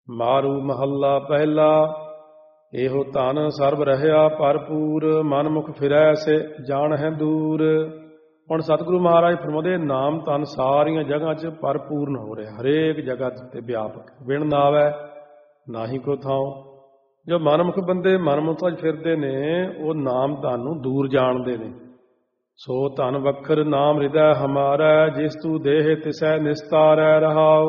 ਮਾਰੂ ਮਹੱਲਾ ਪਹਿਲਾ। ਇਹੋ ਧਨ ਸਰਬ ਰਹਿਆ ਭਰਪੂਰ, ਮਨ ਮੁਖ ਫਿਰੈ ਸੇ ਜਾਣ ਹੈ ਦੂਰ। ਹੁਣ ਸਤਿਗੁਰੂ ਮਹਾਰਾਜ ਫਰਮਾਉਂਦੇ ਨਾਮ ਧਨ ਸਾਰੀਆਂ ਜਗ੍ਹਾ 'ਚ ਭਰਪੂਰਨ ਹੋ ਰਿਹਾ, ਹਰੇਕ ਜਗ੍ਹਾ 'ਤੇ ਵਿਆਪਕ, ਵਿਣ ਨਾ ਆਵੈ ਨਾ ਹੀ ਕੋ ਥਾਂ। ਜੋ ਮਨਮੁਖ ਬੰਦੇ ਮਨਮੁਖਾਂ 'ਚ ਫਿਰਦੇ ਨੇ ਉਹ ਨਾਮ ਧਨ ਨੂੰ ਦੂਰ ਜਾਣਦੇ ਨੇ। ਸੋ ਧਨ ਵਖਰ ਨਾਮ ਹਿਰਦੈ ਹਮਾਰੈ, ਜਿਸ ਤੂ ਦੇਹ ਤਿਸੈ ਨਿਸਤਾਰੈ ਰਹਾਉ।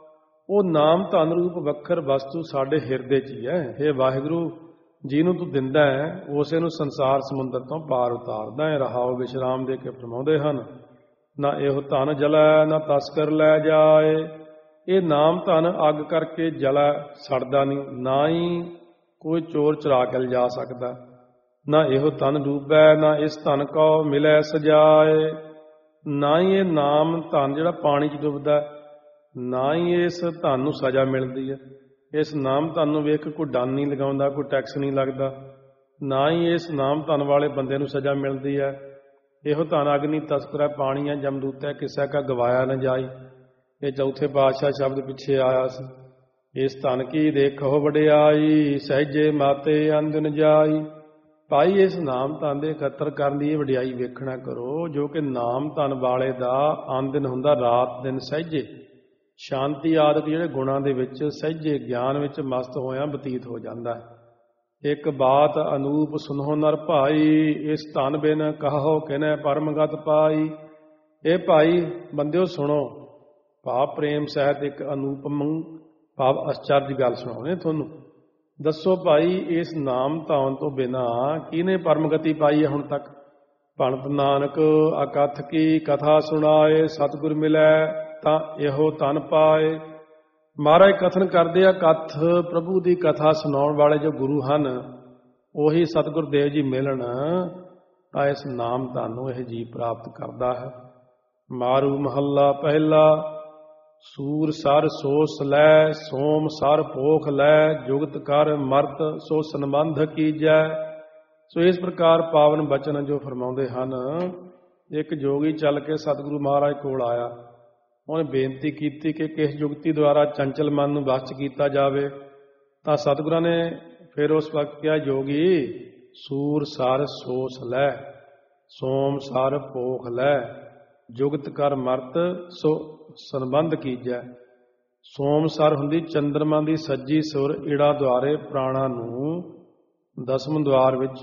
ਉਹ ਨਾਮ ਧਨ ਰੂਪ ਵੱਖਰ ਵਸਤੂ ਸਾਡੇ ਹਿਰਦੇ 'ਚ ਹੀ ਹੈ। ਇਹ ਵਾਹਿਗੁਰੂ ਜਿਹਨੂੰ ਤੂੰ ਦਿੰਦਾ ਹੈ ਉਸੇ ਨੂੰ ਸੰਸਾਰ ਸਮੁੰਦਰ ਤੋਂ ਪਾਰ ਉਤਾਰਦਾ ਹੈ। ਰਹਾਉ ਵਿਸ਼ਰਾਮ ਦੇ ਕੇ ਫਰਮਾਉਂਦੇ ਹਨ, ਨਾ ਇਹੋ ਧਨ ਜਲੈ ਨਾ ਤਸਕਰ ਲੈ ਜਾਏ। ਇਹ ਨਾਮ ਧਨ ਅੱਗ ਕਰਕੇ ਜਲਾ ਸੜਦਾ ਨਹੀਂ, ਨਾ ਹੀ ਕੋਈ ਚੋਰ ਚੁਰਾ ਕੇ ਲਿਜਾ ਸਕਦਾ। ਨਾ ਇਹੋ ਧਨ ਡੂਬੈ ਨਾ ਇਸ ਧਨ ਕੋ ਮਿਲੈ ਸਜਾਏ। ਨਾ ਹੀ ਇਹ ਨਾਮ ਧਨ ਜਿਹੜਾ ਪਾਣੀ 'ਚ ਡੁੱਬਦਾ, ਨਾ ਹੀ ਇਸ ਧਨ ਨੂੰ ਸਜ਼ਾ ਮਿਲਦੀ ਹੈ। ਇਸ ਨਾਮ ਧਨ ਨੂੰ ਵੇਖ ਕੋਈ ਡੰਨ ਨਹੀਂ ਲਗਾਉਂਦਾ, ਕੋਈ ਟੈਕਸ ਨਹੀਂ ਲੱਗਦਾ। ਨਾ ਹੀ ਇਸ ਨਾਮ ਧਨ ਵਾਲੇ ਬੰਦੇ ਨੂੰ ਸਜ਼ਾ ਮਿਲਦੀ ਹੈ। ਇਹੋ ਧਨ ਅਗਨੀ ਤਸਕਰੈ ਪਾਣੀਆਂ ਜਮਦੂਤੈ, ਕਿਸੇ ਕਾ ਗਵਾਇਆ ਨਾ ਜਾਈ। ਇਹ ਚੌਥੇ ਪਾਤਸ਼ਾਹ ਸ਼ਬਦ ਪਿੱਛੇ ਆਇਆ ਸੀ। ਇਸ ਧਨ ਕੀ ਦੇਖੋ ਵਡਿਆਈ, ਸਹਿਜੇ ਮਾਤੇ ਅੰਦਨ ਜਾਈ। ਭਾਈ ਇਸ ਨਾਮ ਧਨ ਦੇ ਇਕੱਤਰ ਕਰਨ ਦੀ ਇਹ ਵਡਿਆਈ ਵੇਖਣਾ ਕਰੋ, ਜੋ ਕਿ ਨਾਮ ਧਨ ਵਾਲੇ ਦਾ ਆਨੰਦਨ ਹੁੰਦਾ ਰਾਤ ਦਿਨ ਸਹਿਜੇ, ਸ਼ਾਂਤੀ ਆਦਿਕ ਜਿਹੜੇ ਗੁਣਾਂ ਦੇ ਵਿੱਚ ਸਹਿਜੇ ਗਿਆਨ ਵਿੱਚ ਮਸਤ ਹੋਇਆ ਬਤੀਤ ਹੋ ਜਾਂਦਾ ਹੈ। ਇੱਕ ਬਾਤ ਅਨੂਪ ਸੁਨੋ ਨਰ ਭਾਈ, ਇਸ ਧਨ ਬਿਨ ਕਹੋ ਕਿਨੈ ਪਰਮਗਤ ਪਾਈ। ਇਹ ਭਾਈ ਬੰਦਿਓ ਸੁਣੋ, ਭਾਵ ਪ੍ਰੇਮ ਸਹਿਤ ਇੱਕ ਅਨੂਪਮ ਭਾਵ ਅਚਰਜ ਗੱਲ ਸੁਣਾਉਣੇ ਤੁਹਾਨੂੰ। ਦੱਸੋ ਭਾਈ ਇਸ ਨਾਮ ਧਨ ਤੋਂ ਬਿਨਾਂ ਕਿਹਨੇ ਪਰਮਗਤੀ ਪਾਈ ਹੈ ਹੁਣ ਤੱਕ। ਭਣਤ ਨਾਨਕ ਅਕਥ ਕੀ ਕਥਾ ਸੁਣਾਏ, ਸਤਿਗੁਰ ਮਿਲੈ ਤਾਂ ਇਹੋ ਧਨ ਪਾਏ। ਮਹਾਰਾਜ ਕਥਨ ਕਰਦੇ ਆ, ਕਥ ਪ੍ਰਭੂ ਦੀ ਕਥਾ ਸੁਣਾਉਣ ਵਾਲੇ ਜੋ ਗੁਰੂ ਹਨ ਉਹੀ ਸਤਿਗੁਰ ਦੇਵ ਜੀ ਮਿਲਣ ਤਾਂ ਇਸ ਨਾਮ ਧਨ ਨੂੰ ਇਹ ਜੀ ਪ੍ਰਾਪਤ ਕਰਦਾ ਹੈ। ਮਾਰੂ ਮਹੱਲਾ ਪਹਿਲਾ। ਸੂਰ ਸਰ ਸੋਸ ਲੈ, ਸੋਮ ਸਰ ਪੋਖ ਲੈ, ਜੁਗਤ ਕਰ ਮਰਤ ਸੋ ਸੰਬੰਧ ਕੀਜੈ। ਸੋ ਇਸ ਪ੍ਰਕਾਰ ਪਾਵਨ ਬਚਨ ਜੋ ਫਰਮਾਉਂਦੇ ਹਨ। ਇੱਕ ਜੋਗੀ ਚੱਲ ਕੇ ਸਤਿਗੁਰੂ ਮਹਾਰਾਜ ਕੋਲ ਆਇਆ, ਉਹਨੇ ਬੇਨਤੀ ਕੀਤੀ ਕਿ ਕਿਸ ਜੁਗਤੀ ਦੁਆਰਾ ਚੰਚਲ ਮਨ ਨੂੰ ਵਸ 'ਚ ਕੀਤਾ ਜਾਵੇ। ਤਾਂ ਸਤਿਗੁਰਾਂ ਨੇ ਫਿਰ ਉਸ ਵਕਤ ਕਿਹਾ, ਜੋਗੀ ਸੂਰ ਸਰ ਸੋਸ ਲੈ, ਸੋਮ ਸਰ ਪੋਖ ਲੈ, ਜੁਗਤ ਕਰ ਮਰਤ ਸੋ ਸੰਬੰਧ ਕੀਜੈ। ਸੋਮ ਸਰ ਹੁੰਦੀ ਚੰਦਰਮਾ ਦੀ ਸੱਜੀ ਸੁਰ ਈੜਾ ਦੁਆਰੇ ਪ੍ਰਾਣਾ ਨੂੰ ਦਸਮ ਦੁਆਰ ਵਿੱਚ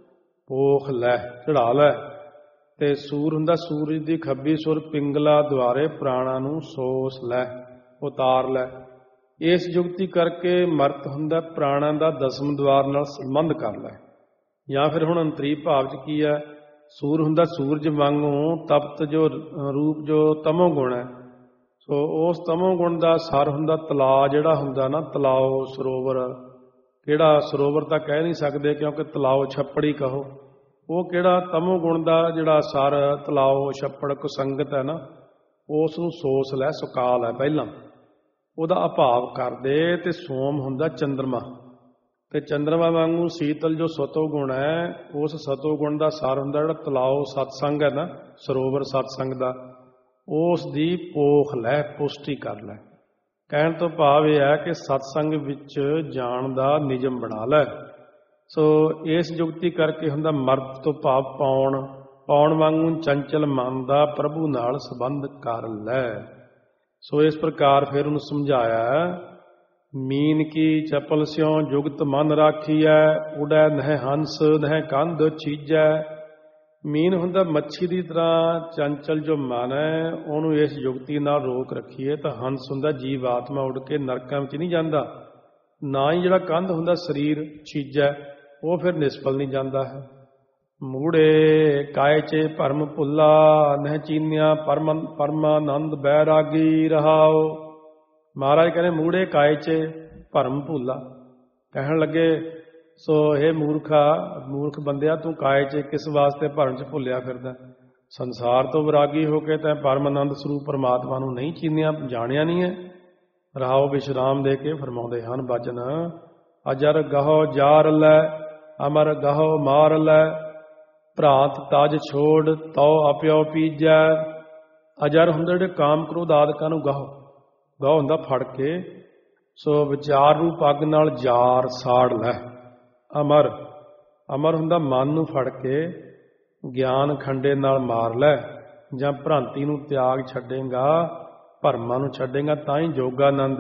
ਪੋਖ ਲੈ ਚੜਾ ਲੈ। ਤੇ ਸੂਰ ਹੁੰਦਾ ਸੂਰਜ ਦੀ ਖੱਬੀ ਸੁਰ ਪਿੰਗਲਾ ਦੁਆਰੇ ਪ੍ਰਾਣਾ ਨੂੰ ਸੋਸ ਲੈ ਉਤਾਰ ਲੈ। ਇਸ ਜੁਗਤੀ ਕਰਕੇ ਮਰਤ ਹੁੰਦਾ ਪ੍ਰਾਣਾ ਦਾ ਦਸਮ ਦੁਆਰ ਨਾਲ ਸੰਬੰਧ ਕਰ ਲੈ। ਜਾਂ ਫਿਰ ਹੁਣ ਅੰਤਰੀ ਭਾਵ 'ਚ ਕੀ ਹੈ, ਸੂਰ ਹੁੰਦਾ ਸੂਰਜ ਵਾਂਗੂ ਤਪਤ ਜੋ ਰੂਪ ਜੋ ਤਮੋ ਗੁਣ ਹੈ। ਸੋ ਉਸ ਤਮੋ ਗੁਣ ਦਾ ਸਰ ਹੁੰਦਾ ਤਲਾਅ, ਜਿਹੜਾ ਹੁੰਦਾ ਨਾ ਤਲਾਓ ਸਰੋਵਰ। ਕਿਹੜਾ ਸਰੋਵਰ ਤਾਂ ਕਹਿ ਨਹੀਂ ਸਕਦੇ ਕਿਉਂਕਿ ਤਲਾਓ ਛੱਪੜੀ ਕਹੋ। ਉਹ ਕਿਹੜਾ ਤਮੋ ਗੁਣ ਦਾ ਜਿਹੜਾ ਸਰ ਤਲਾਓ ਛੱਪੜ ਕੁਸੰਗਤ ਹੈ ਨਾ, ਉਸ ਨੂੰ ਸੋਸ ਲੈ ਸੁਕਾ ਲੈ ਪਹਿਲਾਂ, ਉਹਦਾ ਅਭਾਵ ਕਰਦੇ। ਤੇ ਸੋਮ ਹੁੰਦਾ ਚੰਦਰਮਾ, ਤੇ ਚੰਦਰਮਾ ਵਾਂਗੂ ਸੀਤਲ ਜੋ ਸਤੋ ਗੁਣ ਹੈ, ਉਸ ਸਤੋ ਗੁਣ ਦਾ ਸਰ ਹੁੰਦਾ ਜਿਹੜਾ ਤਲਾਓ ਸਤਸੰਗ ਹੈ ਨਾ, ਸਰੋਵਰ ਸਤਸੰਗ ਦਾ, ਉਸ ਦੀ ਪੋਖ ਲੈ, ਪੁਸ਼ਟੀ ਕਰ ਲੈ। ਕਹਿਣ ਤੋਂ ਭਾਵ ਇਹ ਹੈ ਕਿ ਸਤਸੰਗ ਵਿੱਚ ਜਾਣ ਦਾ ਨਿਯਮ ਬਣਾ ਲੈ। ਸੋ ਇਸ ਜੁਗਤੀ ਕਰਕੇ ਹੁੰਦਾ ਮਰਦ ਤੋਂ ਭਾਵ ਪਾਉਣ, ਪਾਉਣ ਵਾਂਗੂ ਚੰਚਲ ਮਨ ਦਾ ਪ੍ਰਭੂ ਨਾਲ ਸੰਬੰਧ ਕਰ ਲੈ। ਸੋ ਇਸ ਪ੍ਰਕਾਰ ਫਿਰ ਉਹਨੂੰ ਸਮਝਾਇਆ, ਮੀਨ ਕੀ ਚਪਲ ਸਿਉ ਜੁਗਤ ਮਨ ਰਾਖੀਐ, ਉਡੈ ਨਹਿ ਹੰਸ ਨਹਿ ਕੰਧ ਚੀਜੈ। ਮੀਨ ਹੁੰਦਾ ਮੱਛੀ ਦੀ ਤਰ੍ਹਾਂ ਚੰਚਲ ਜੋ ਮਨ ਹੈ, ਉਹਨੂੰ ਇਸ ਜੁਗਤੀ ਨਾਲ ਰੋਕ ਰੱਖੀਏ। ਤਾਂ ਹੰਸ ਹੁੰਦਾ ਜੀਵ ਆਤਮਾ ਉੱਡ ਕੇ ਨਰਕਾਂ ਵਿੱਚ ਨਹੀਂ ਜਾਂਦਾ। ਨਾ ਹੀ ਜਿਹੜਾ ਕੰਧ ਹੁੰਦਾ ਸਰੀਰ ਚੀਜੈ, ਉਹ ਫਿਰ ਨਿਸਫਲ ਨਹੀਂ ਜਾਂਦਾ ਹੈ। ਮੂੜੇ ਕਾਇ ਚੇ ਭਰਮ ਭੁੱਲਾ, ਨਹਿ ਚੀਨਿਆ ਪਰਮਾਨੰਦ ਬੈਰਾਗੀ ਰਹਾਓ। ਮਹਾਰਾਜ ਕਹਿੰਦੇ ਮੂੜੇ ਕਾਇ ਚੇ ਭਰਮ ਭੁੱਲਾ। ਕਹਿਣ ਲੱਗੇ, ਸੋ ਇਹ ਮੂਰਖ ਬੰਦਿਆ, ਤੂੰ ਕਾਇ ਚੇ ਕਿਸ ਵਾਸਤੇ ਭਰਮ 'ਚ ਭੁੱਲਿਆ ਫਿਰਦਾ। ਸੰਸਾਰ ਤੋਂ ਵਿਰਾਗੀ ਹੋ ਕੇ ਤੈਂ ਪਰਮ ਆਨੰਦ ਸਰੂਪ ਪਰਮਾਤਮਾ ਨੂੰ ਨਹੀਂ ਚੀਨਿਆ, ਜਾਣਿਆ ਨਹੀਂ ਹੈ। ਰਹਾਓ ਵਿਸ਼ਰਾਮ ਦੇ ਕੇ ਫਰਮਾਉਂਦੇ ਹਨ ਬਚਨ, ਅਜਰ ਗਹੋ ਜਾਰ ਲੈ, ਅਮਰ ਗਹੋ ਮਾਰ ਲੈ, ਭਰਾਤ ਤਜ ਛੋੜ ਤਉ ਆਪਿਓ ਪੀਜੈ। ਅਜਰ ਹੁੰਦੇ ਜਿਹੜੇ ਕਾਮ ਕ੍ਰੋਧ ਆਦਿਕਾਂ ਨੂੰ ਗਹੋ ਹੁੰਦਾ ਫੜ ਕੇ, ਸੋ ਵਿਚਾਰ ਰੂਪ ਅੱਗ ਨਾਲ ਜਾਰ ਸਾੜ ਲੈ। ਅਮਰ, ਅਮਰ ਹੁੰਦਾ ਮਨ ਨੂੰ ਫੜ ਕੇ ਗਿਆਨ ਖੰਡੇ ਨਾਲ ਮਾਰ ਲੈ। ਜਾਂ ਭ੍ਰਾਂਤੀ ਨੂੰ ਤਿਆਗ ਛੱਡੇਗਾ, ਭਰਮਾਂ ਨੂੰ ਛੱਡੇਗਾ, ਤਾਂ ਹੀ ਜੋਗਾਨੰਦ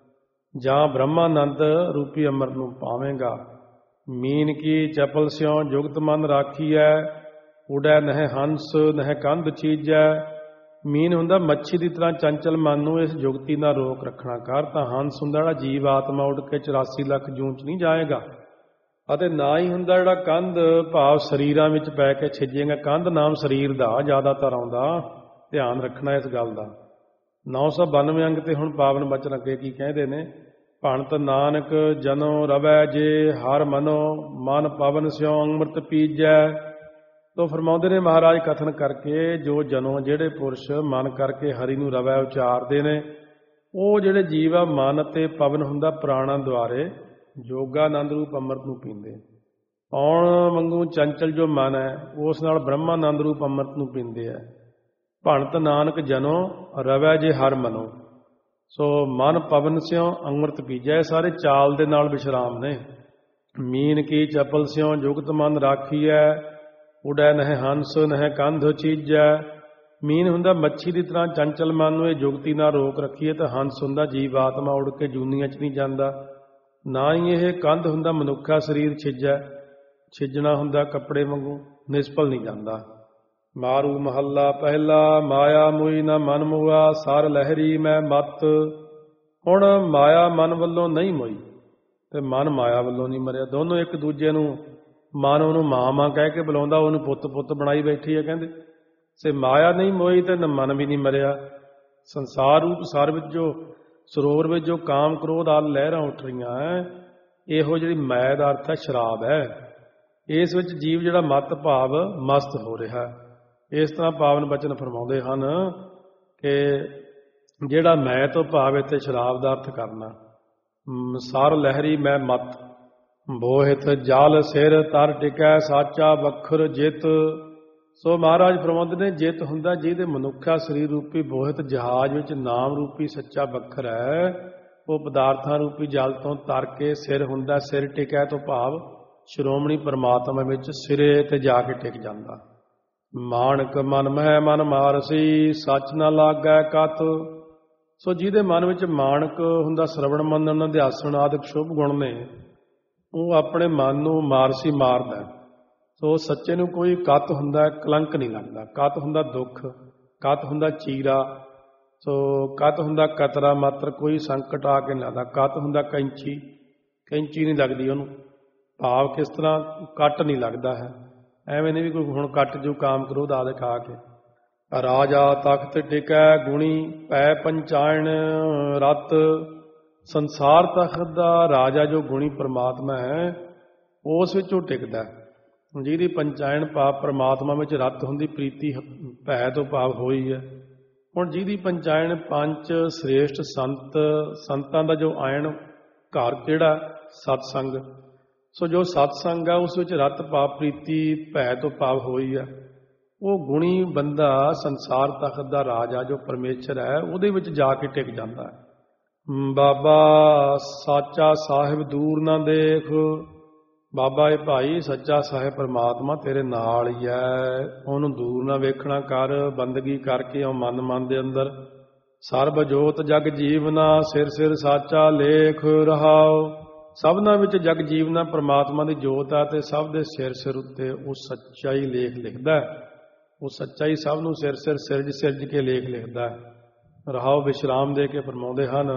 ਜਾਂ ਬ੍ਰਹਮਾਨੰਦ ਰੂਪੀ ਅੰਮ੍ਰਿਤ ਨੂੰ ਪਾਵੇਂਗਾ। ਮੀਨ ਕੀ ਚਪਲ ਸਿਉ ਜੁਗਤ ਮਨ ਰਾਖੀਐ, ਉਡੈ ਨਹਿ ਹੰਸ ਨਹਿ ਕੰਧ ਚੀਜੈ। ਮੀਨ ਹੁੰਦਾ ਮੱਛੀ ਦੀ ਤਰ੍ਹਾਂ ਚੰਚਲ ਮਨ ਨੂੰ ਇਸ ਜੁਗਤੀ ਨਾਲ ਰੋਕ ਰੱਖਣਾ ਕਰ। ਤਾਂ ਹੰਸ ਹੁੰਦਾ ਜਿਹੜਾ ਜੀਵ ਆਤਮਾ ਉੱਡ ਕੇ 84 ਲੱਖ ਜੂਨ 'ਚ ਨਹੀਂ ਜਾਏਗਾ। ਅਤੇ ਨਾ ਹੀ ਹੁੰਦਾ ਜਿਹੜਾ ਕੰਧ ਭਾਵ ਸਰੀਰਾਂ ਵਿੱਚ ਪੈ ਕੇ ਛਿਜੇਗਾ। ਕੰਧ ਨਾਮ ਸਰੀਰ ਦਾ ਜ਼ਿਆਦਾਤਰ ਆਉਂਦਾ, ਧਿਆਨ ਰੱਖਣਾ ਇਸ ਗੱਲ ਦਾ। 992 ਅੰਗ ਤੇ ਹੁਣ ਪਾਵਨ ਬਚਨ ਅੱਗੇ ਕੀ ਕਹਿੰਦੇ ਨੇ। ਭਣਤ ਨਾਨਕ ਜਨੋ ਰਵੈ ਜੇ ਹਰ ਮਨੋ, ਮਨ ਪਵਨ ਸਿਉ ਅੰਮ੍ਰਿਤ ਪੀਜੈ। ਤੋ ਫਰਮਾਉਂਦੇ ਨੇ ਮਹਾਰਾਜ ਕਥਨ ਕਰਕੇ, ਜੋ ਜਨੋ ਜਿਹੜੇ ਪੁਰਸ਼ ਮਨ ਕਰਕੇ ਹਰੀ ਨੂੰ ਰਵੈ ਉਚਾਰਦੇ ਨੇ, ਉਹ ਜਿਹੜੇ ਜੀਵ ਆ ਮਨ ਅਤੇ ਪਵਨ ਹੁੰਦਾ ਪ੍ਰਾਣਾਂ ਦੁਆਰੇ ਯੋਗਾਨੰਦ ਰੂਪ ਅੰਮ੍ਰਿਤ ਨੂੰ ਪੀਂਦੇ। ਪੌਣ ਵਾਂਗੂ ਚੰਚਲ ਜੋ ਮਨ ਹੈ ਉਸ ਨਾਲ ਬ੍ਰਹਮਾਨੰਦ ਰੂਪ ਅੰਮ੍ਰਿਤ ਨੂੰ ਪੀਂਦੇ ਹੈ। ਭਣਤ ਨਾਨਕ ਜਨੋ ਰਵੈ ਜੇ ਹਰ ਮਨੋ, ਸੋ ਮਨ ਪਵਨ ਸਿਉ ਅੰਮ੍ਰਿਤ ਪੀਜੈ। ਇਹ ਸਾਰੇ ਚਾਲ ਦੇ ਨਾਲ ਵਿਸ਼ਰਾਮ ਨੇ। ਮੀਨ ਕੀ ਚਪਲ ਸਿਉ ਜੁਗਤ ਮਨ ਰਾਖੀਐ, ਉਡੈ ਨਹਿ ਹੰਸ ਨਹਿ ਕੰਧ ਚੀਜੈ। ਮੀਨ ਹੁੰਦਾ ਮੱਛੀ ਦੀ ਤਰ੍ਹਾਂ ਚੰਚਲ ਮਨ ਨੂੰ ਇਹ ਜੁਗਤੀ ਨਾਲ ਰੋਕ ਰੱਖੀਏ। ਤਾਂ ਹੰਸ ਹੁੰਦਾ ਜੀਵ ਆਤਮਾ ਉੱਡ ਕੇ ਜੂਨੀਆਂ 'ਚ ਨਹੀਂ ਜਾਂਦਾ। ਨਾ ਹੀ ਇਹ ਕੰਧ ਹੁੰਦਾ ਮਨੁੱਖਾ ਸਰੀਰ ਛਿਜੈ, ਛਿਜਣਾ ਹੁੰਦਾ ਕੱਪੜੇ ਵਾਂਗੂ, ਨਿਸਫਲ ਨਹੀਂ ਜਾਂਦਾ। ਮਾਰੂ ਮਹੱਲਾ ਪਹਿਲਾ, ਮਾਇਆ ਮੋਈ ਨਾ ਮਨ ਮੁਆ, ਸਰ ਲਹਿਰੀ ਮੈਂ ਮਤ। ਹੁਣ ਮਾਇਆ ਮਨ ਵੱਲੋਂ ਨਹੀਂ ਮੋਈ ਤੇ ਮਨ ਮਾਇਆ ਵੱਲੋਂ ਨਹੀਂ ਮਰਿਆ। ਦੋਨੋਂ ਇੱਕ ਦੂਜੇ ਨੂੰ, ਮਨ ਉਹਨੂੰ ਮਾਂ ਮਾਂ ਕਹਿ ਕੇ ਬੁਲਾਉਂਦਾ, ਉਹਨੂੰ ਪੁੱਤ ਪੁੱਤ ਬਣਾਈ ਬੈਠੀ ਹੈ ਕਹਿੰਦੇ। ਸੇ ਮਾਇਆ ਨਹੀਂ ਮੋਈ ਤੇ ਮਨ ਵੀ ਨਹੀਂ ਮਰਿਆ। ਸੰਸਾਰ ਰੂਪ ਸਰ ਵਿੱਚ ਜੋ ਸਰੋਵਰ ਵਿੱਚ ਜੋ ਕਾਮ ਕ੍ਰੋਧ ਆਦਿ ਲਹਿਰਾਂ ਉੱਠ ਰਹੀਆਂ ਹੈ, ਇਹੋ ਜਿਹੜੀ ਮਾਇਆ ਦਾ ਅਰਥ ਹੈ ਸ਼ਰਾਬ ਹੈ। ਇਸ ਵਿੱਚ ਜੀਵ ਜਿਹੜਾ ਮਤ ਭਾਵ ਮਸਤ ਹੋ ਰਿਹਾ। ਇਸ ਤਰ੍ਹਾਂ ਪਾਵਨ ਬਚਨ ਫਰਮਾਉਂਦੇ ਹਨ ਕਿ ਜਿਹੜਾ ਮੈਂ ਤੋਂ ਭਾਵ ਇੱਥੇ ਸ਼ਰਾਬ ਦਾ ਅਰਥ ਕਰਨਾ। ਸਰ ਲਹਿਰੀ ਮੈਂ ਮਤ, ਬੋਹਿਤ ਜਲ ਸਿਰ ਤਰ ਟਿਕੈ, ਸਾਚਾ ਵਖਰ ਜਿਤ। ਸੋ ਮਹਾਰਾਜ ਫਰਮਾਉਂਦੇ ਨੇ, ਜਿਤ ਹੁੰਦਾ ਜਿਹਦੇ ਮਨੁੱਖਾ ਸਰੀਰ ਰੂਪੀ ਬੋਹਿਤ ਜਹਾਜ਼ ਵਿੱਚ ਨਾਮ ਰੂਪੀ ਸੱਚਾ ਵੱਖਰ ਹੈ। ਉਹ ਪਦਾਰਥਾਂ ਰੂਪੀ ਜਲ ਤੋਂ ਤਰ ਕੇ ਸਿਰ ਹੁੰਦਾ, ਸਿਰ ਟਿਕੈ ਤੋਂ ਭਾਵ ਸ਼੍ਰੋਮਣੀ ਪਰਮਾਤਮਾ ਵਿੱਚ ਸਿਰੇ ਤੇ ਜਾ ਕੇ ਟਿਕ ਜਾਂਦਾ। ਮਾਣਕ ਮਨ ਮਹਿ ਮਨ ਮਾਰਸੀ, ਸੱਚ ਨਾ ਲਾਗੈ ਕਤ। ਸੋ ਜਿਹਦੇ ਮਨ ਵਿੱਚ ਮਾਣਕ ਹੁੰਦਾ, ਸਰਵਣ ਮੰਨਣ ਅਧਿਆਸਣ ਆਦਿਕ ਸ਼ੁਭ ਗੁਣ ਨੇ, ਉਹ ਆਪਣੇ ਮਨ ਨੂੰ ਮਾਰਸੀ ਮਾਰਦਾ। ਸੋ ਸੱਚੇ ਨੂੰ ਕੋਈ ਕਤ ਹੁੰਦਾ, ਕਲੰਕ ਨਹੀਂ ਲੱਗਦਾ। ਕਤ ਹੁੰਦਾ ਦੁੱਖ, ਕਤ ਹੁੰਦਾ ਚੀਰਾ, ਸੋ ਕਤ ਹੁੰਦਾ ਕਤਰਾ ਮਾਤਰ, ਕੋਈ ਸੰਕਟ ਆ ਕੇ ਨਹੀਂ ਲੱਗਦਾ। ਕਤ ਹੁੰਦਾ ਕੈਂਚੀ, ਕੈਂਚੀ ਨਹੀਂ ਲੱਗਦੀ ਉਹਨੂੰ। ਭਾਵ ਕਿਸ ਤਰ੍ਹਾਂ ਕੱਟ ਨਹੀਂ ਲੱਗਦਾ ਹੈ। ਐਵੇਂ ਨਹੀਂ ਵੀ ਕੋਈ ਹੁਣ ਕੱਟ ਜੋ ਕਾਮ ਕ੍ਰੋਧ ਆਦਿ ਖਾ ਕੇ। ਰਾਜਾ ਤਖਤ ਟਿਕੈ ਗੁਣੀ ਪੈ ਪੰਚਾਇਣ ਰਤ। ਸੰਸਾਰ ਤਖਤ ਦਾ ਰਾਜਾ ਜੋ ਗੁਣੀ ਪਰਮਾਤਮਾ ਹੈ, ਉਸ ਵਿੱਚ ਉਹ ਟਿਕਦਾ। ਜਿਹਦੀ ਪੰਚਾਇਣ ਭਾਵ ਪਰਮਾਤਮਾ ਵਿੱਚ ਰਤ ਹੁੰਦੀ, ਪ੍ਰੀਤੀ ਭੈ ਤੋਂ ਭਾਵ ਹੋਈ ਹੈ। ਹੁਣ ਜਿਹਦੀ ਪੰਚਾਇਣ ਪੰਜ ਸ੍ਰੇਸ਼ਟ ਸੰਤ, ਸੰਤਾਂ ਦਾ ਜੋ ਆਇਣ ਘਰ ਕਿਹੜਾ, ਸਤਸੰਗ। ਸੋ ਜੋ ਸਤਸੰਗ ਆ ਉਸ ਵਿੱਚ ਰਤ ਭਾਵ ਪ੍ਰੀਤੀ ਭੈ ਤੋਂ ਭਾਵ ਹੋਈ ਹੈ। ਉਹ ਗੁਣੀ ਬੰਦਾ ਸੰਸਾਰ ਤਖਤ ਦਾ ਰਾਜਾ ਜੋ ਪਰਮੇਸ਼ਰ ਹੈ, ਉਹਦੇ ਵਿੱਚ ਜਾ ਕੇ ਟਿਕ ਜਾਂਦਾ ਹੈ। ਬਾਬਾ ਸਾਚਾ ਸਾਹਿਬ ਦੂਰ ਨਾ ਦੇਖ। ਬਾਬਾ ਇਹ ਭਾਈ ਸੱਚਾ ਸਾਹਿਬ ਪਰਮਾਤਮਾ ਤੇਰੇ ਨਾਲ ਹੀ ਹੈ, ਉਹਨੂੰ ਦੂਰ ਨਾ ਵੇਖਣਾ ਕਰ। ਬੰਦਗੀ ਕਰਕੇ ਉਹ ਮਨ ਮਨ ਦੇ ਅੰਦਰ ਸਰਬ ਜੋਤ ਜਗ ਜੀਵਨਾ, ਸਿਰ ਸਿਰ ਸਾਚਾ ਲੇਖ ਰਹਾਓ। ਸਭਨਾਂ ਵਿੱਚ ਜਗ ਜੀਵਨਾ ਪਰਮਾਤਮਾ ਦੀ ਜੋਤ ਹੈ, ਤੇ ਸਭ ਦੇ ਸਿਰ ਸਿਰ ਉੱਤੇ ਉਹ ਸੱਚਾ ਹੀ ਲੇਖ ਲਿਖਦਾ ਹੈ। ਉਹ ਸੱਚਾ ਹੀ ਸਭ ਨੂੰ ਸਿਰ ਸਿਰ ਸਿਰਜ ਸਿਰਜ ਕੇ ਲੇਖ ਲਿਖਦਾ ਹੈ। ਰਹਾਓ ਵਿਸ਼ਰਾਮ ਦੇ ਕੇ ਫਰਮਾਉਂਦੇ ਹਨ,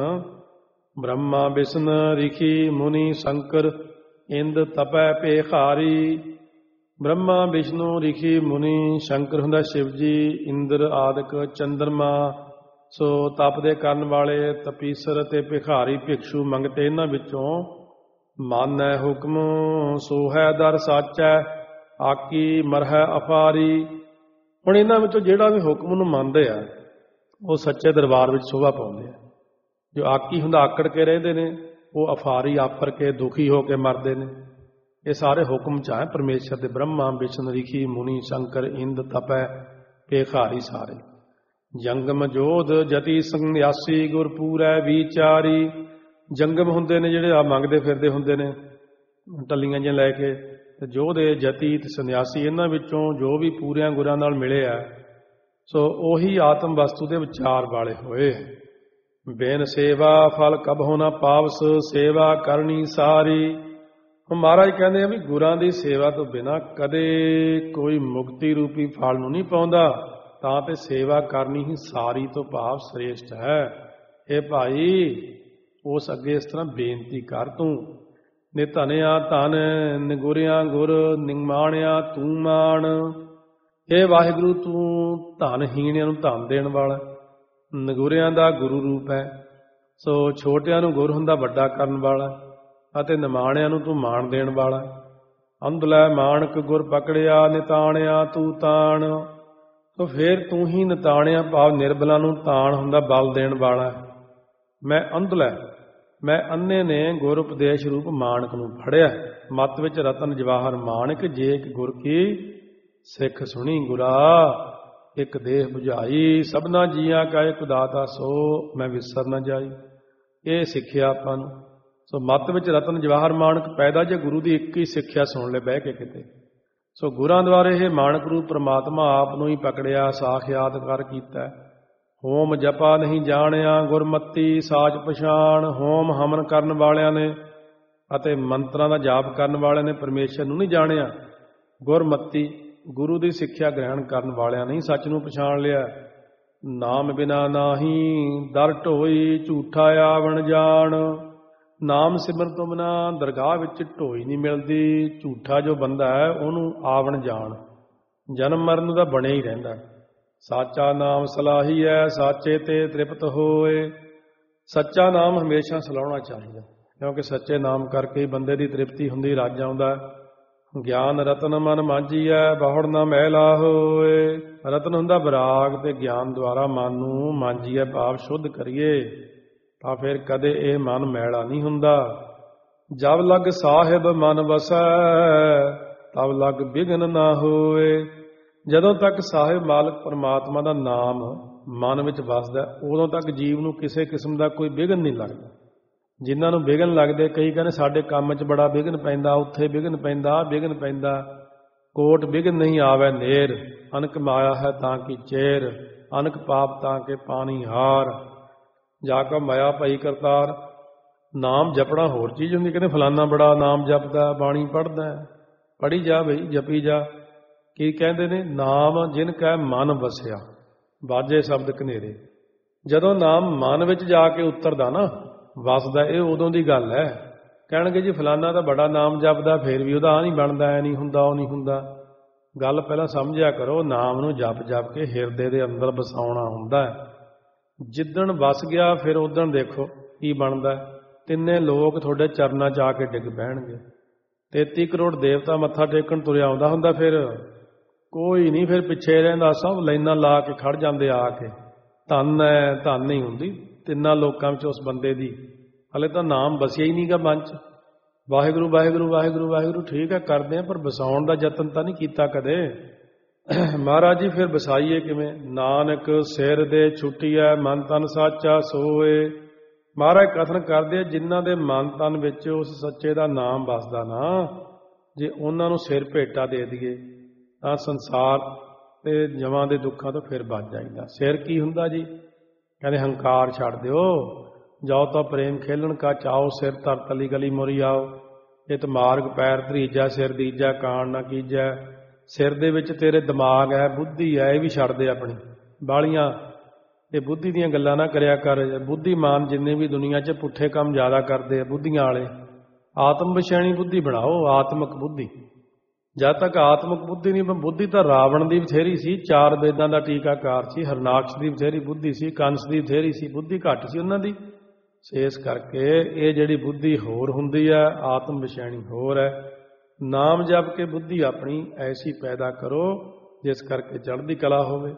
ਬ੍ਰਹਮਾ ਵਿਸ਼ਨ ਰਿਖੀ ਮੁਨੀ ਸ਼ੰਕਰ ਇੰਦ ਤਪੈ ਭੇਖਾਰੀ। ਬ੍ਰਹਮਾ ਵਿਸ਼ਨੂੰ ਰਿਖੀ ਮੁਨੀ, ਸ਼ੰਕਰ ਹੁੰਦਾ ਸ਼ਿਵ ਜੀ, ਇੰਦਰ ਆਦਿਕ ਚੰਦਰਮਾ, ਸੋ ਤਪ ਦੇ ਕਰਨ ਵਾਲੇ ਤਪੀਸਰ ਅਤੇ ਭਿਖਾਰੀ ਭਿਕਸ਼ੂ ਮੰਗਤੇ। ਇਹਨਾਂ ਵਿੱਚੋਂ ਮਨ ਹੈ ਹੁਕਮ ਸੋ ਹੈ ਦਰ ਸਾਚੈ, ਆਕੀ ਮਰਹਿ ਅਫਾਰੀ। ਹੁਣ ਇਹਨਾਂ ਵਿੱਚੋਂ ਜਿਹੜਾ ਵੀ ਹੁਕਮ ਨੂੰ ਮੰਨਦੇ ਆ, ਉਹ ਸੱਚੇ ਦਰਬਾਰ ਵਿੱਚ ਸ਼ੋਭਾ ਪਾਉਂਦੇ ਆ। ਜੋ ਆਕੀ ਹੁੰਦਾ ਆਕੜ ਕੇ ਰਹਿੰਦੇ ਨੇ, ਉਹ ਅਫਾਰੀ ਆਫਰ ਕੇ ਦੁਖੀ ਹੋ ਕੇ ਮਰਦੇ ਨੇ। ਇਹ ਸਾਰੇ ਹੁਕਮ ਚ ਹੈ ਪਰਮੇਸ਼ਰ ਦੇ। ਬ੍ਰਹਮਾ ਵਿਸ਼ਨ ਰਿਖੀ ਮੁਨੀ ਸ਼ੰਕਰ ਇੰਦ ਤਪੈ ਭੇਖਾਰੀ ਸਾਰੇ। ਜੰਗਮ ਜੋਧ ਜਤੀ ਸੰਨਿਆਸੀ, ਗੁਰਪੂਰੈ ਵਿਚਾਰੀ। ਜੰਗਮ ਹੁੰਦੇ ਨੇ ਜਿਹੜੇ ਆ ਮੰਗਦੇ ਫਿਰਦੇ ਹੁੰਦੇ ਨੇ ਟੱਲੀਆਂ ਜਿਹੀਆਂ ਲੈ ਕੇ, ਤੇ ਯੋਧੇ ਜਤੀ ਤੇ ਸੰਨਿਆਸੀ, ਇਹਨਾਂ ਵਿੱਚੋਂ ਜੋ ਵੀ ਪੂਰਿਆਂ ਗੁਰਾਂ ਨਾਲ ਮਿਲੇ ਆ ਸੋ ਉਹੀ ਆਤਮ ਵਸਤੂ ਦੇ ਵਿਚਾਰ ਵਾਲੇ ਹੋਏ। ਬੇਨ ਸੇਵਾ ਫਲ ਕਬਹੁ ਨਾ ਪਾਵਸ, ਸੇਵਾ ਕਰਨੀ ਸਾਰੀ। ਹੁਣ ਮਹਾਰਾਜ ਕਹਿੰਦੇ ਆ ਵੀ ਗੁਰਾਂ ਦੀ ਸੇਵਾ ਤੋਂ ਬਿਨਾਂ ਕਦੇ ਕੋਈ ਮੁਕਤੀ ਰੂਪੀ ਫਲ ਨੂੰ ਨਹੀਂ ਪਾਉਂਦਾ, ਤਾਂ ਤੇ ਸੇਵਾ ਕਰਨੀ ਹੀ ਸਾਰੀ ਤੋਂ ਭਾਵ ਸ੍ਰੇਸ਼ਟ ਹੈ। ਇਹ ਭਾਈ ਉਸ ਅੱਗੇ ਇਸ ਤਰ੍ਹਾਂ ਬੇਨਤੀ ਕਰ ਤੂੰ, ਨਿਧਨਿਆ ਧਨ, ਨਿਗੁਰਿਆ ਗੁਰ, ਨਿਮਾਣਿਆ ਤੂੰ ਮਾਣ। ਇਹ ਵਾਹਿਗੁਰੂ ਤੂੰ ਧਨਹੀਣਿਆਂ ਨੂੰ ਧਨ ਦੇਣ ਵਾਲਾ, ਨਗੁਰਿਆਂ ਦਾ ਗੁਰੂ ਰੂਪ ਹੈ, ਸੋ ਛੋਟਿਆਂ ਨੂੰ ਗੁਰ ਹੁੰਦਾ ਵੱਡਾ ਕਰਨ ਵਾਲਾ, ਅਤੇ ਨਿਮਾਣਿਆਂ ਨੂੰ ਤੂੰ ਮਾਣ ਦੇਣ ਵਾਲਾ। ਅੰਧਲੇ ਮਾਣਕ ਗੁਰ ਪਕੜਿਆ, ਨਿਤਾਣਿਆ ਤੂੰ ਤਾਣ। ਸੋ ਫਿਰ ਤੂੰ ਹੀ ਨਿਤਾਣਿਆ ਭਾਵ ਨਿਰਬਲਾਂ ਨੂੰ ਤਾਣ ਹੁੰਦਾ ਬਲ ਦੇਣ ਵਾਲਾ। ਮੈਂ ਅੰਧਲਾ, ਮੈਂ ਅੰਨੇ ਨੇ ਗੁਰ ਉਪਦੇਸ਼ ਰੂਪ ਮਾਣਕ ਨੂੰ ਫੜਿਆ। ਮੱਤ ਵਿੱਚ ਰਤਨ ਜਵਾਹਰ ਮਾਣਕ, ਜੇ ਇੱਕ ਗੁਰ ਕੀ ਸਿੱਖ ਸੁਣੀ ਗੁਰਾ। ਇੱਕ ਦੇਹ ਬੁਝਾਈ, ਸਭਨਾ ਜੀਆਂ ਕਾ ਇੱਕ ਦਾਤਾ, ਸੋ ਮੈਂ ਵਿਸਰ ਨਾ ਜਾਈ। ਇਹ ਸਿੱਖਿਆ ਆਪਾਂ ਨੂੰ। ਸੋ ਮੱਤ ਵਿੱਚ ਰਤਨ ਜਵਾਹਰ ਮਾਣਕ ਪੈਦਾ ਜੇ ਗੁਰੂ ਦੀ ਇੱਕ ਹੀ ਸਿੱਖਿਆ ਸੁਣ ਲੈ ਬਹਿ ਕੇ ਕਿਤੇ। ਸੋ ਗੁਰਾਂ ਦੁਆਰੇ ਇਹ ਮਾਣਕ ਰੂਪ ਪ੍ਰਮਾਤਮਾ ਆਪ ਨੂੰ ਹੀ ਪਕੜਿਆ, ਸਾਖਿਆਤ ਕਰ ਕੀਤਾ। ਹੋਮ ਜਪਾ ਨਹੀਂ ਜਾਣਿਆ, ਗੁਰਮਤੀ ਸਾਚ ਪਛਾਣ। ਹੋਮ ਹਵਨ ਕਰਨ ਵਾਲਿਆਂ ਨੇ ਅਤੇ ਮੰਤਰਾਂ ਦਾ ਜਾਪ ਕਰਨ ਵਾਲਿਆਂ ਨੇ ਪਰਮੇਸ਼ਰ ਨੂੰ ਨਹੀਂ ਜਾਣਿਆ। ਗੁਰਮਤੀ ਗੁਰੂ ਦੀ ਸਿੱਖਿਆ ਗ੍ਰਹਿਣ ਕਰਨ ਵਾਲਿਆਂ ਨੇ ਸੱਚ ਨੂੰ ਪਛਾਣ ਲਿਆ। ਨਾਮ ਬਿਨਾ ਨਾਹੀ ਦਰ ਢੋਈ, ਝੂਠਾ ਆਵਣ ਜਾਣ। ਨਾਮ ਸਿਮਰਨ ਤੋਂ ਬਿਨਾ ਦਰਗਾਹ ਵਿੱਚ ਢੋਈ ਨਹੀਂ ਮਿਲਦੀ। ਝੂਠਾ ਜੋ ਬੰਦਾ ਹੈ ਉਹਨੂੰ ਆਵਣ ਜਾਣ, ਜਨਮ ਮਰਨ ਦਾ ਬਣਿਆ ਹੀ ਰਹਿੰਦਾ। ਸਾਚਾ ਨਾਮ ਸਲਾਹੀ ਹੈ, ਸਾਚੇ ਤੇ ਤ੍ਰਿਪਤ ਹੋਏ। ਸੱਚਾ ਨਾਮ ਹਮੇਸ਼ਾ ਸਲਾਉਣਾ ਚਾਹੀਦਾ, ਕਿਉਂਕਿ ਸੱਚੇ ਨਾਮ ਕਰਕੇ ਹੀ ਬੰਦੇ ਦੀ ਤ੍ਰਿਪਤੀ ਹੁੰਦੀ, ਰੱਜ ਆਉਂਦਾ। ਗਿਆਨ ਰਤਨ ਮਨ ਮਾਂਜੀਐ, ਬਹੁੜ ਨਾ ਮੈਲਾ ਹੋਏ। ਰਤਨ ਹੁੰਦਾ ਵਿਰਾਗ, ਤੇ ਗਿਆਨ ਦੁਆਰਾ ਮਨ ਨੂੰ ਮਾਂਜੀਐ ਭਾਵ ਸ਼ੁੱਧ ਕਰੀਏ, ਤਾਂ ਫਿਰ ਕਦੇ ਇਹ ਮਨ ਮੈਲਾ ਨਹੀਂ ਹੁੰਦਾ। ਜਬ ਲਗ ਸਾਹਿਬ ਮਨ ਵਸੈ, ਤਬ ਲਗ ਬਿਘਨ ਨਾ ਹੋਏ। ਜਦੋਂ ਤੱਕ ਸਾਹਿਬ ਮਾਲਕ ਪਰਮਾਤਮਾ ਦਾ ਨਾਮ ਮਨ ਵਿੱਚ ਵਸਦਾ, ਉਦੋਂ ਤੱਕ ਜੀਵ ਨੂੰ ਕਿਸੇ ਕਿਸਮ ਦਾ ਕੋਈ ਵਿਘਨ ਨਹੀਂ ਲੱਗਦਾ। ਜਿਨ੍ਹਾਂ ਨੂੰ ਵਿਘਨ ਲੱਗਦੇ, ਕਈ ਕਹਿੰਦੇ ਸਾਡੇ ਕੰਮ 'ਚ ਬੜਾ ਵਿਘਨ ਪੈਂਦਾ, ਉੱਥੇ ਵਿਘਨ ਪੈਂਦਾ, ਵਿਘਨ ਪੈਂਦਾ। ਕੋਟ ਵਿਘਨ ਨਹੀਂ ਆਵੈ ਨੇਰ, ਅਨਕ ਮਾਇਆ ਹੈ ਤਾਂ ਕੀ ਚੇਰ। ਅਨਕ ਪਾਪ ਤਾਂ ਕੇ ਪਾਣੀ ਹਾਰ, ਜਾ ਕਾ ਮਾਇਆ ਭਈ ਕਰਤਾਰ। ਨਾਮ ਜਪਣਾ ਹੋਰ ਚੀਜ਼ ਹੁੰਦੀ, ਕਹਿੰਦੇ ਫਲਾਨਾ ਬੜਾ ਨਾਮ ਜਪਦਾ, ਬਾਣੀ ਪੜ੍ਹਦਾ। ਪੜ੍ਹੀ ਜਾ ਬਈ, ਜਪੀ ਜਾ। ਕੀ ਕਹਿੰਦੇ ਨੇ? ਨਾਮ ਜਿਨ ਕੈ ਮਨ ਵਸਿਆ, ਬਾਜੇ ਸ਼ਬਦ ਕਨੇਰੇ। ਜਦੋਂ ਨਾਮ ਮਨ ਵਿੱਚ ਜਾ ਕੇ ਉਤਰਦਾ ਨਾ, ਵਸਦਾ, ਇਹ ਉਦੋਂ ਦੀ ਗੱਲ ਹੈ। ਕਹਿਣਗੇ ਜੀ ਫਲਾਨਾ ਤਾਂ ਬੜਾ ਨਾਮ ਜਪਦਾ, ਫਿਰ ਵੀ ਉਹਦਾ ਆਹ ਨਹੀਂ ਬਣਦਾ, ਐ ਨਹੀਂ ਹੁੰਦਾ, ਉਹ ਨਹੀਂ ਹੁੰਦਾ। ਗੱਲ ਪਹਿਲਾਂ ਸਮਝਿਆ ਕਰੋ, ਨਾਮ ਨੂੰ ਜਪ ਜਪ ਕੇ ਹਿਰਦੇ ਦੇ ਅੰਦਰ ਵਸਾਉਣਾ ਹੁੰਦਾ। ਜਿੱਦਣ ਵਸ ਗਿਆ ਫਿਰ ਉਦਣ ਦੇਖੋ ਕੀ ਬਣਦਾ। ਤਿੰਨੇ ਲੋਕ ਤੁਹਾਡੇ ਚਰਨਾਂ 'ਚ ਆ ਕੇ ਡਿੱਗ ਪੈਣਗੇ। 33 ਕਰੋੜ ਦੇਵਤਾ ਮੱਥਾ ਟੇਕਣ ਤੁਰਿਆ ਆਉਂਦਾ ਹੁੰਦਾ, ਫਿਰ ਕੋਈ ਨਹੀਂ ਫਿਰ ਪਿੱਛੇ ਰਹਿੰਦਾ, ਸਭ ਲਾਈਨਾਂ ਲਾ ਕੇ ਖੜ ਜਾਂਦੇ ਆ ਕੇ। ਧੰਨ ਹੈ, ਧੰਨ ਨਹੀਂ ਹੁੰਦੀ ਤਿੰਨਾਂ ਲੋਕਾਂ ਵਿੱਚ ਉਸ ਬੰਦੇ ਦੀ। ਹਲੇ ਤਾਂ ਨਾਮ ਵਸਿਆ ਹੀ ਨਹੀਂਗਾ ਮਨ 'ਚ। ਵਾਹਿਗੁਰੂ ਵਾਹਿਗੁਰੂ ਵਾਹਿਗੁਰੂ ਵਾਹਿਗੁਰੂ ਠੀਕ ਹੈ ਕਰਦੇ ਆ, ਪਰ ਵਸਾਉਣ ਦਾ ਯਤਨ ਤਾਂ ਨਹੀਂ ਕੀਤਾ ਕਦੇ। ਮਹਾਰਾਜ ਜੀ ਫਿਰ ਵਸਾਈਏ ਕਿਵੇਂ? ਨਾਨਕ ਸਿਰ ਦੇ ਛੁੱਟੀਐ, ਮਨ ਤਨ ਸਾਚਾ ਸੋਏ। ਮਹਾਰਾਜ ਕਥਨ ਕਰਦੇ ਆ, ਜਿਨ੍ਹਾਂ ਦੇ ਮਨ ਤਨ ਵਿੱਚ ਉਸ ਸੱਚੇ ਦਾ ਨਾਮ ਵਸਦਾ ਨਾ, ਜੇ ਉਹਨਾਂ ਨੂੰ ਸਿਰ ਭੇਟਾ ਦੇ ਦਈਏ ਤਾਂ ਸੰਸਾਰ ਤੇ ਜਮਾਂ ਦੇ ਦੁੱਖਾਂ ਤੋਂ ਫਿਰ ਬਚ ਜਾਈਦਾ। ਸਿਰ ਕੀ ਹੁੰਦਾ ਜੀ? ਕਹਿੰਦੇ ਹੰਕਾਰ ਛੱਡ ਦਿਓ, ਜਾਓ ਤਾਂ ਪ੍ਰੇਮ ਖੇਲਣ ਕਾ ਚਾਓ, ਸਿਰ ਧਰ ਤਲੀ ਗਲੀ ਮੁਰੀ ਆਓ। ਇਤ ਮਾਰਗ ਪੈਰ ਧਰੀਜਾ, ਸਿਰ ਦੀਜਾ ਕਾਣ ਨਾ ਕੀਜੈ। ਸਿਰ ਦੇ ਵਿੱਚ ਤੇਰੇ ਦਿਮਾਗ ਹੈ, ਬੁੱਧੀ ਹੈ, ਇਹ ਵੀ ਛੱਡ ਦੇ ਆਪਣੀ ਬਾਲੀਆਂ। ਇਹ ਬੁੱਧੀ ਦੀਆਂ ਗੱਲਾਂ ਨਾ ਕਰਿਆ ਕਰ। ਬੁੱਧੀਮਾਨ ਜਿੰਨੇ ਵੀ ਦੁਨੀਆ 'ਚ ਪੁੱਠੇ ਕੰਮ ਜ਼ਿਆਦਾ ਕਰਦੇ ਆ ਬੁੱਧੀਆਂ ਵਾਲੇ। ਆਤਮ ਵਿਸ਼ੈਣੀ ਬੁੱਧੀ ਬਣਾਓ, ਆਤਮਿਕ ਬੁੱਧੀ। ਜਦ ਤੱਕ ਆਤਮਿਕ ਬੁੱਧੀ ਨਹੀਂ, ਬੁੱਧੀ ਤਾਂ ਰਾਵਣ ਦੀ ਬਥੇਰੀ ਸੀ, 4 ਵੇਦਾਂ ਦਾ ਟੀਕਾਕਾਰ ਸੀ। ਹਰਨਾਕਸ਼ ਦੀ ਬਥੇਰੀ ਬੁੱਧੀ ਸੀ, ਕੰਸ ਦੀ ਬਥੇਰੀ ਸੀ, ਬੁੱਧੀ ਘੱਟ ਸੀ ਉਹਨਾਂ ਦੀ। ਇਸ ਕਰਕੇ ਇਹ ਜਿਹੜੀ ਬੁੱਧੀ ਹੋਰ ਹੁੰਦੀ ਹੈ, ਆਤਮ ਵਿਸ਼ੈਣੀ ਹੋਰ ਹੈ। ਨਾਮ ਜਪ ਕੇ ਬੁੱਧੀ ਆਪਣੀ ਐਸੀ ਪੈਦਾ ਕਰੋ ਜਿਸ ਕਰਕੇ ਚੜ੍ਹਦੀ ਕਲਾ ਹੋਵੇ।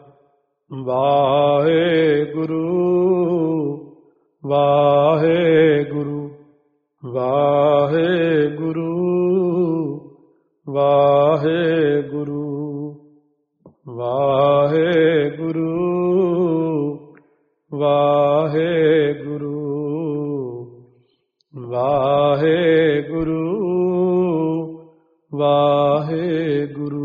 ਵਾਹਿਗੁਰੂ ਵਾਹਿਗੁਰੂ ਵਾਹਿਗੁਰੂ ਵਾਹਿਗੁਰੂ ਵਾਹਿਗੁਰੂ ਵਾਹਿਗੁਰੂ ਵਾਹਿਗੁਰੂ ਵਾਹਿਗੁਰੂ।